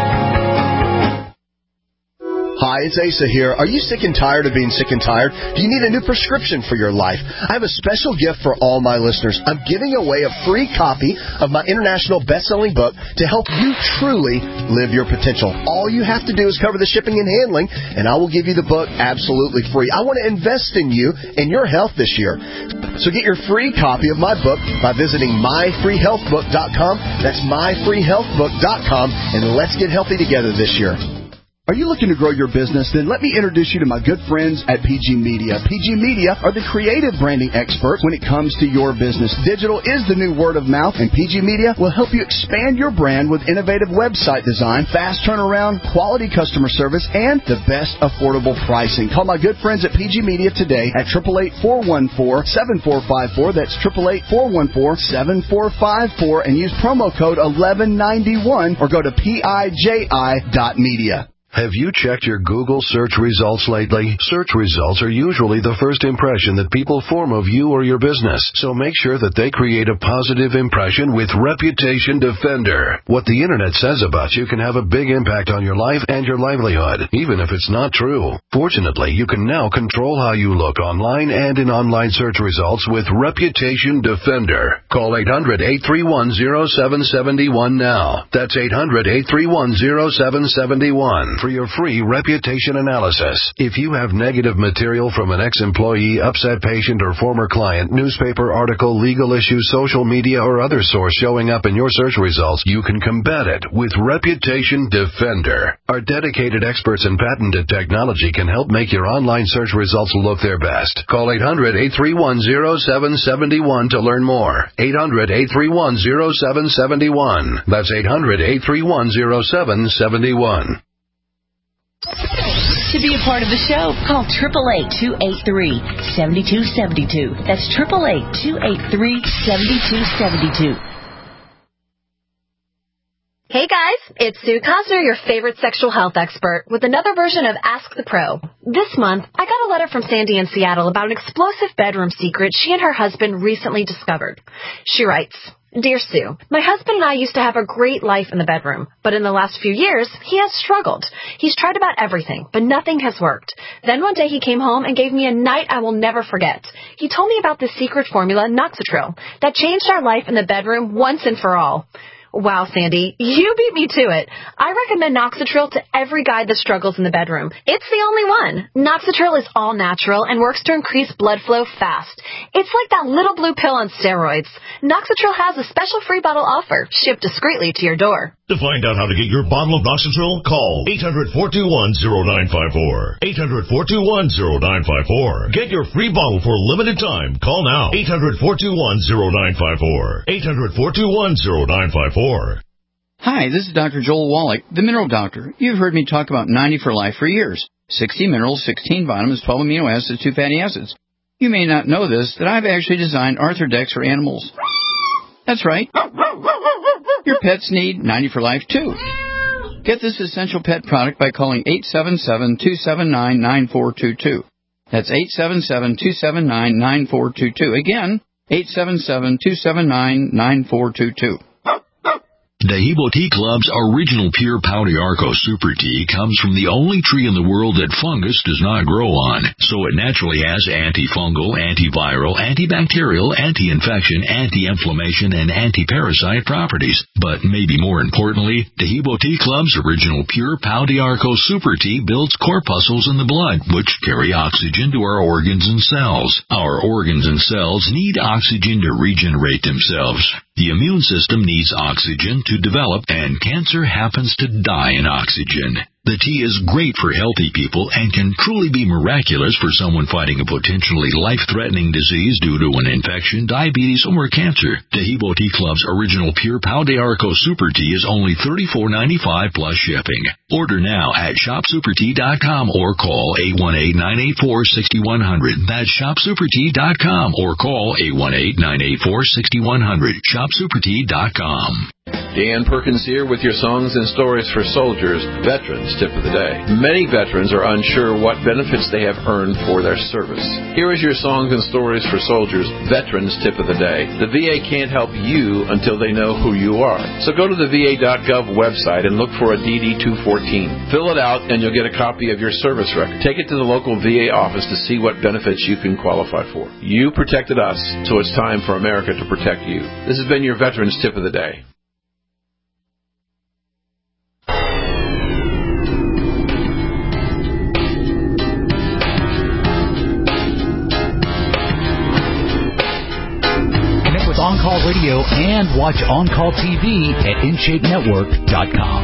S6: Hi, it's Asa here. Are you sick and tired of being sick and tired? Do you need a new prescription for your life? I have a special gift for all my listeners. I'm giving away a free copy of my international best-selling book to help you truly live your potential. All you have to do is cover the shipping and handling, and I will give you the book absolutely free. I want to invest in you and your health this year. So get your free copy of my book by visiting my free health book dot com. That's my free health book dot com, and let's get healthy together this year.
S4: Are you looking to grow your business? Then let me introduce you to my good friends at P G Media. P G Media are the creative branding experts when it comes to your business. Digital is the new word of mouth, and P G Media will help you expand your brand with innovative website design, fast turnaround, quality customer service, and the best affordable pricing. Call my good friends at P G Media today at eight eight eight, four one four, seven four five four. That's eight eight eight, four one four, seven four five four, and use promo code eleven ninety-one or go to P I J I dot media.
S21: Have you checked your Google search results lately? Search results are usually the first impression that people form of you or your business, so make sure that they create a positive impression with Reputation Defender. What the Internet says about you can have a big impact on your life and your livelihood, even if it's not true. Fortunately, you can now control how you look online and in online search results with Reputation Defender. Call eight hundred, eight three one, zero seven seven one now. That's eight hundred, eight three one, zero seven seven one. For your free reputation analysis. If you have negative material from an ex-employee, upset patient, or former client, newspaper article, legal issue, social media, or other source showing up in your search results, you can combat it with Reputation Defender. Our dedicated experts in patented technology can help make your online search results look their best. Call eight hundred, eight three one, zero seven seven one to learn more. eight hundred, eight three one, zero seven seven one. That's eight hundred, eight three one, zero seven seven one.
S13: To be a part of the show, call eight eight eight, two eight three, seven two seven two. That's eight eight eight, two eight three, seven two seven two.
S22: Hey guys, it's Sue Cosner, your favorite sexual health expert, with another version of Ask the Pro. This month, I got a letter from Sandy in Seattle about an explosive bedroom secret she and her husband recently discovered. She writes, Dear Sue, my husband and I used to have a great life in the bedroom, but in the last few years, he has struggled. He's tried about everything, but nothing has worked. Then one day he came home and gave me a night I will never forget. He told me about the secret formula, Noxitril, that changed our life in the bedroom once and for all. Wow, Sandy, you beat me to it. I recommend Noxitril to every guy that struggles in the bedroom. It's the only one. Noxitril is all natural and works to increase blood flow fast. It's like that little blue pill on steroids. Noxitril has a special free bottle offer, shipped discreetly to your door.
S23: To find out how to get your bottle of Noxitril, call eight hundred, four two one, zero nine five four. eight hundred, four two one, zero nine five four. Get your free bottle for a limited time. Call now. eight hundred, four two one, zero nine five four. eight hundred, four two one, zero nine five four.
S10: Hi, this is Doctor Joel Wallach, the Mineral Doctor. You've heard me talk about ninety for Life for years. sixty minerals, sixteen vitamins, twelve amino acids, two fatty acids. You may not know this, that I've actually designed Arthrodex for animals. That's right. Your pets need ninety for Life, too. Get this essential pet product by calling eight seven seven, two seven nine, nine four two two. That's eight seven seven, two seven nine, nine four two two. Again, eight seven seven, two seven nine, nine four two two.
S17: Dehibo Tea Club's original pure Pau d'Arco Super Tea comes from the only tree in the world that fungus does not grow on, so it naturally has antifungal, antiviral, antibacterial, anti-infection, anti-inflammation, and anti-parasite properties. But maybe more importantly, Dehibo Tea Club's original pure Pau d'Arco Super Tea builds corpuscles in the blood, which carry oxygen to our organs and cells. Our organs and cells need oxygen to regenerate themselves. The immune system needs oxygen to develop, and cancer happens to die in oxygen. The tea is great for healthy people and can truly be miraculous for someone fighting a potentially life-threatening disease due to an infection, diabetes, or cancer. Dehibo Tea Club's original pure Pau d'Arco Super Tea is only thirty-four ninety-five plus shipping. Order now at shop super tea dot com or call eight one eight, nine eight four, six one zero zero. That's shop super tea dot com or call eight one eight, nine eight four, six one zero zero. shop super tea dot com.
S5: Dan Perkins here with your Songs and Stories for Soldiers Veterans Tip of the Day. Many veterans are unsure what benefits they have earned for their service. Here is your Songs and Stories for Soldiers Veterans Tip of the Day. The V A can't help you until they know who you are. So go to the V A dot gov website and look for a D D two fourteen. Fill it out and you'll get a copy of your service record. Take it to the local V A office to see what benefits you can qualify for. You protected us, so it's time for America to protect you. This has been your Veterans Tip of the Day.
S11: On Call Radio and watch On Call T V at in shape network dot com.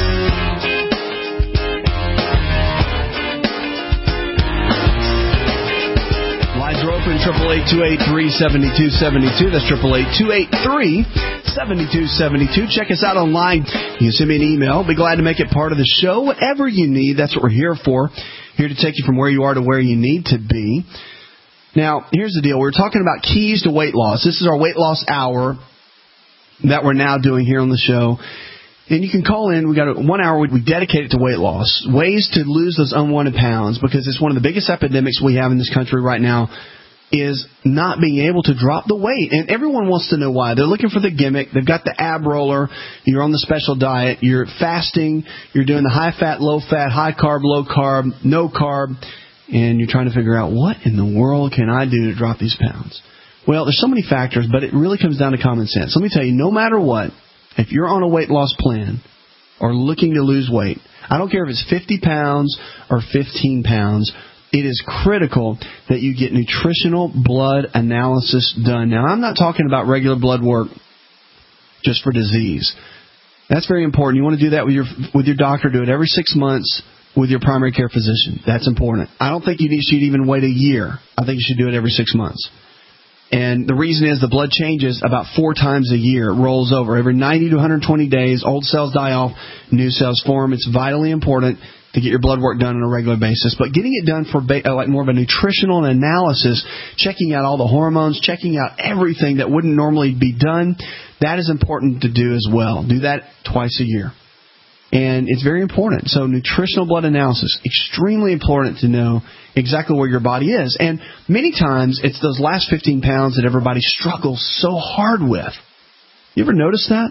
S4: Lines are open, eight eight eight, two eight three, seven two seven two. That's eight eight eight, two eight three, seven two seven two. Check us out online. You can send me an email. Be glad to make it part of the show. Whatever you need, that's what we're here for. Here to take you from where you are to where you need to be. Now, here's the deal. We're talking about keys to weight loss. This is our weight loss hour that we're now doing here on the show. And you can call in. We got a, one hour we dedicate it to weight loss, ways to lose those unwanted pounds, because it's one of the biggest epidemics we have in this country right now is not being able to drop the weight. And everyone wants to know why. They're looking for the gimmick. They've got the ab roller. You're on the special diet. You're fasting. You're doing the high-fat, low-fat, high-carb, low-carb, no-carb. And you're trying to figure out, what in the world can I do to drop these pounds? Well, there's so many factors, but it really comes down to common sense. Let me tell you, no matter what, if you're on a weight loss plan or looking to lose weight, I don't care if it's fifty pounds or fifteen pounds, it is critical that you get nutritional blood analysis done. Now, I'm not talking about regular blood work just for disease. That's very important. You want to do that with your with your doctor. Do it every six months. With your primary care physician. That's important. I don't think you need, should even wait a year. I think you should do it every six months. And the reason is the blood changes about four times a year. It rolls over. Every ninety to one hundred twenty days, old cells die off, new cells form. It's vitally important to get your blood work done on a regular basis. But getting it done for ba- like more of a nutritional analysis, checking out all the hormones, checking out everything that wouldn't normally be done, that is important to do as well. Do that twice a year. And it's very important. So nutritional blood analysis, extremely important to know exactly where your body is. And many times it's those last fifteen pounds that everybody struggles so hard with. You ever notice that?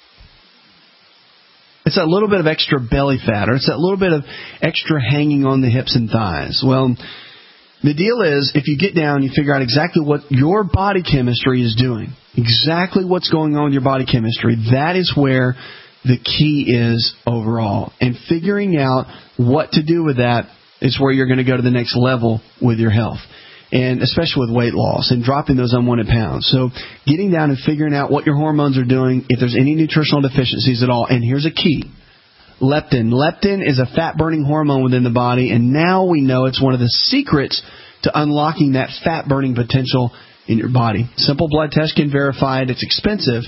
S4: It's that little bit of extra belly fat, or it's that little bit of extra hanging on the hips and thighs. Well, the deal is, if you get down, you figure out exactly what your body chemistry is doing, exactly what's going on with your body chemistry, that is where the key is overall. And figuring out what to do with that is where you're going to go to the next level with your health, and especially with weight loss and dropping those unwanted pounds. So getting down and figuring out what your hormones are doing, if there's any nutritional deficiencies at all. And here's a key. Leptin. Leptin is a fat-burning hormone within the body, and now we know it's one of the secrets to unlocking that fat-burning potential in your body. Simple blood test can verify it. It's expensive.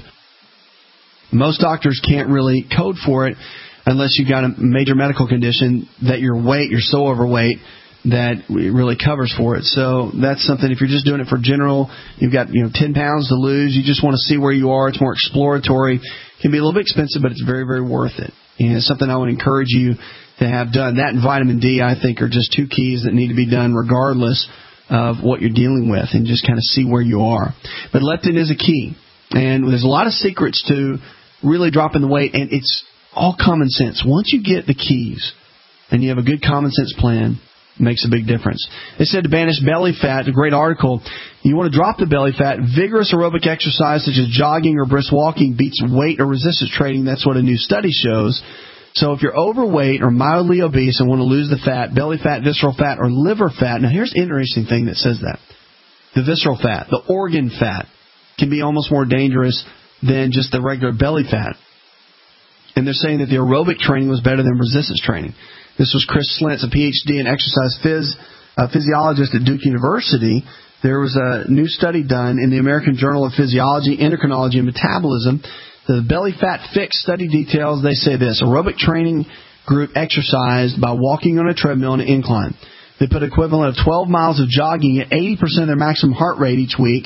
S4: Most doctors can't really code for it unless you've got a major medical condition that your weight, you're so overweight that it really covers for it. So that's something, if you're just doing it for general, you've got, you know, ten pounds to lose, you just want to see where you are, it's more exploratory. It can be a little bit expensive, but it's very, very worth it. And it's something I would encourage you to have done. That and vitamin D, I think, are just two keys that need to be done regardless of what you're dealing with, and just kind of see where you are. But leptin is a key. And there's a lot of secrets to really dropping the weight, and it's all common sense. Once you get the keys and you have a good common sense plan, it makes a big difference. They said to banish belly fat, a great article, you want to drop the belly fat, vigorous aerobic exercise such as jogging or brisk walking beats weight or resistance training. That's what a new study shows. So if you're overweight or mildly obese and want to lose the fat, belly fat, visceral fat, or liver fat, now here's an interesting thing that says that. The visceral fat, the organ fat, can be almost more dangerous than just the regular belly fat. And they're saying that the aerobic training was better than resistance training. This was Chris Slentz, a P H D in exercise phys, a physiologist at Duke University. There was a new study done in the American Journal of Physiology, Endocrinology, and Metabolism. The belly fat fix study details, they say this: aerobic training group exercised by walking on a treadmill on an incline. They put equivalent of twelve miles of jogging at eighty percent of their maximum heart rate each week.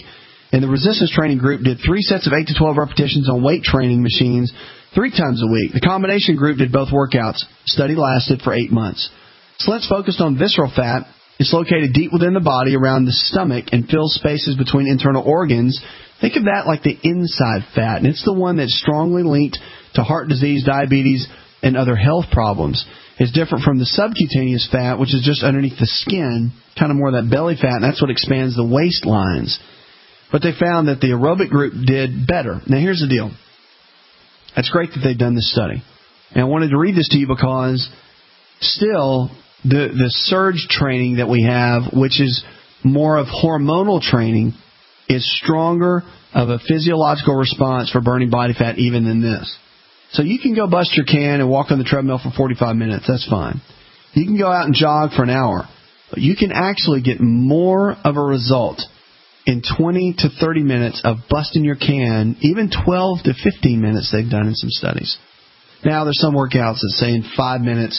S4: And the resistance training group did three sets of eight to twelve repetitions on weight training machines three times a week. The combination group did both workouts. Study lasted for eight months. So let's focus on visceral fat. It's located deep within the body around the stomach and fills spaces between internal organs. Think of that like the inside fat, and it's the one that's strongly linked to heart disease, diabetes, and other health problems. It's different from the subcutaneous fat, which is just underneath the skin, kind of more of that belly fat, and that's what expands the waistlines. But they found that the aerobic group did better. Now, here's the deal. It's great that they've done this study. And I wanted to read this to you because still the, the surge training that we have, which is more of hormonal training, is stronger of a physiological response for burning body fat even than this. So you can go bust your can and walk on the treadmill for forty-five minutes. That's fine. You can go out and jog for an hour. But you can actually get more of a result in twenty to thirty minutes of busting your can, even twelve to fifteen minutes they've done in some studies. Now, there's some workouts that say in five minutes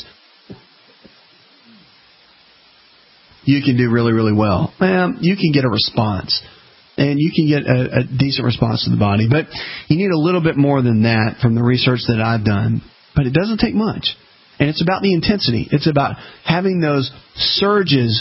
S4: you can do really, really well. Well, you can get a response. And you can get a, a decent response to the body. But you need a little bit more than that from the research that I've done. But it doesn't take much. And it's about the intensity. It's about having those surges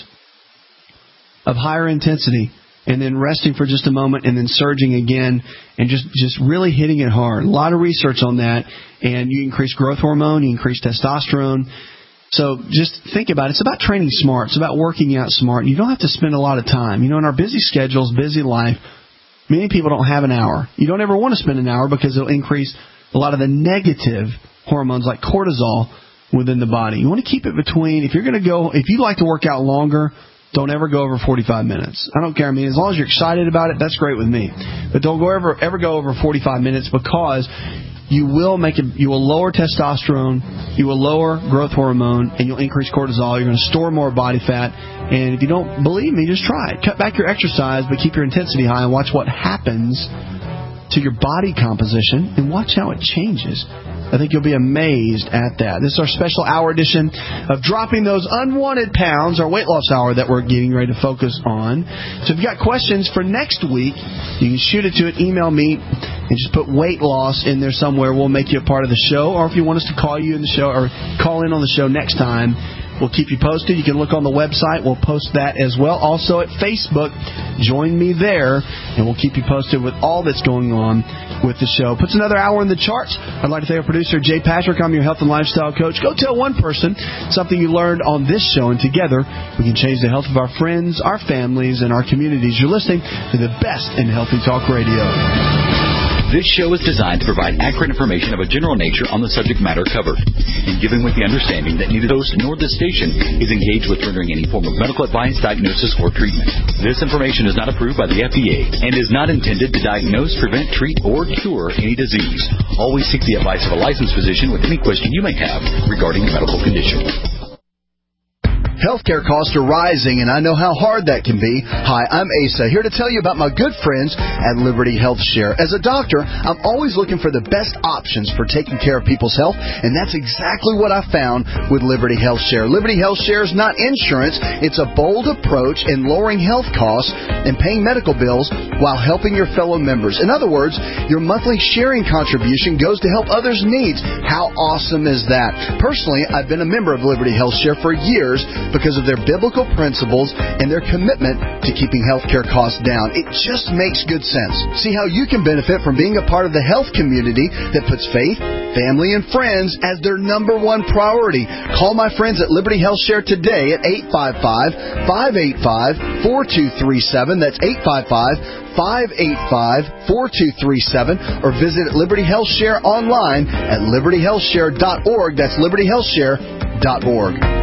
S4: of higher intensity and then resting for just a moment and then surging again and just, just really hitting it hard. A lot of research on that. And you increase growth hormone, you increase testosterone. So just think about it. It's about training smart. It's about working out smart. You don't have to spend a lot of time. You know, in our busy schedules, busy life, many people don't have an hour. You don't ever want to spend an hour because it'll increase a lot of the negative hormones like cortisol within the body. You want to keep it between, if you're going to go, if you like to work out longer, don't ever go over forty-five minutes. I don't care. I mean, as long as you're excited about it, that's great with me. But don't go ever, ever go over forty-five minutes because you will make it, you will lower testosterone, you will lower growth hormone, and you'll increase cortisol. You're going to store more body fat. And if you don't believe me, just try it. Cut back your exercise, but keep your intensity high and watch what happens to your body composition and watch how it changes. I think you'll be amazed at that. This is our special hour edition of Dropping Those Unwanted Pounds, our weight loss hour that we're getting ready to focus on. So if you've got questions for next week, you can shoot it to it, email me, and just put weight loss in there somewhere. We'll make you a part of the show. Or if you want us to call you in the show or call in on the show next time, we'll keep you posted. You can look on the website. We'll post that as well. Also at Facebook, join me there, and we'll keep you posted with all that's going on with the show. Puts another hour in the charts. I'd like to thank our producer, Jay Patrick. I'm your health and lifestyle coach. Go tell one person something you learned on this show, and together we can change the health of our friends, our families, and our communities. You're listening to the best in Healthy Talk Radio.
S11: This show is designed to provide accurate information of a general nature on the subject matter covered, and given with the understanding that neither host nor this station is engaged with rendering any form of medical advice, diagnosis, or treatment. This information is not approved by the F D A and is not intended to diagnose, prevent, treat, or cure any disease. Always seek the advice of a licensed physician with any question you may have regarding a medical condition.
S6: Healthcare costs are rising, and I know how hard that can be. Hi, I'm Asa, here to tell you about my good friends at Liberty Health Share. As a doctor, I'm always looking for the best options for taking care of people's health, and that's exactly what I found with Liberty Health Share. Liberty Health Share is not insurance. It's a bold approach in lowering health costs and paying medical bills while helping your fellow members. In other words, your monthly sharing contribution goes to help others' needs. How awesome is that? Personally, I've been a member of Liberty Health Share for years because of their biblical principles and their commitment to keeping healthcare costs down. It just makes good sense. See how you can benefit from being a part of the health community that puts faith, family, and friends as their number one priority. Call my friends at Liberty Health Share today at eight five five, five eight five, four two three seven. That's eight five five, five eight five, four two three seven. Or visit Liberty Health Share online at liberty health share dot org. That's liberty health share dot org.